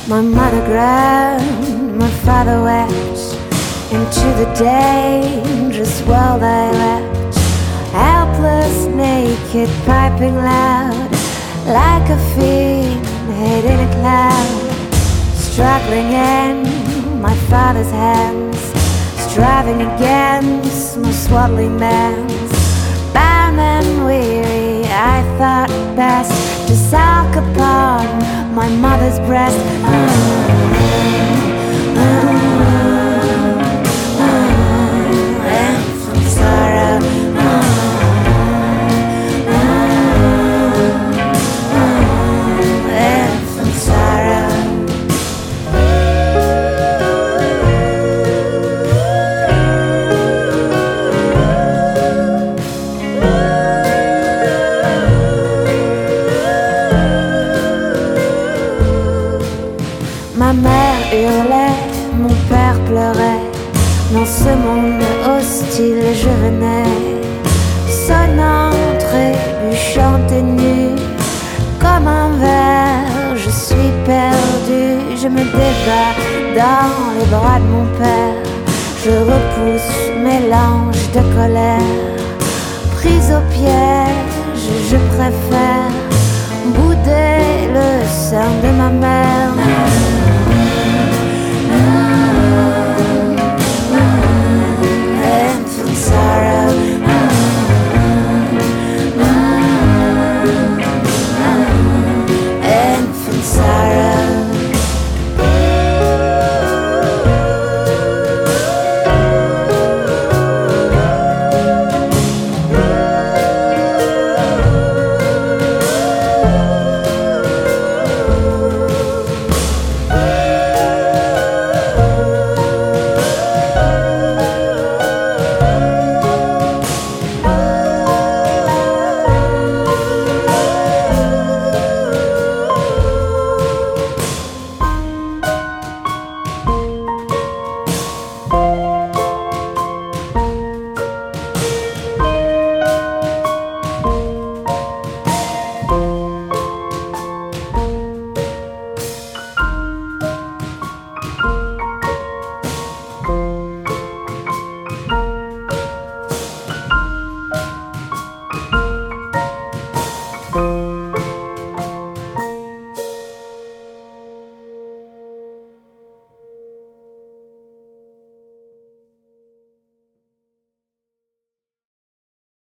My mother groaned, my father wept. Into the dangerous world I leapt, helpless, naked, piping loud, like a fiend hid in a cloud. Struggling in my father's hands, striving against my swaddling bands. Bound and weary, I thought best to sulk upon my mother's breast. And from sorrow, and from sorrow. Ma mère hurlait, mon père pleurait. Dans ce monde hostile je venais, sonnant, trébuchante et nue. Comme un ver, je suis perdue. Je me débats dans les bras de mon père. Je repousse, mélange de colère. Prise au piège, je préfère bouder le sein de ma mère.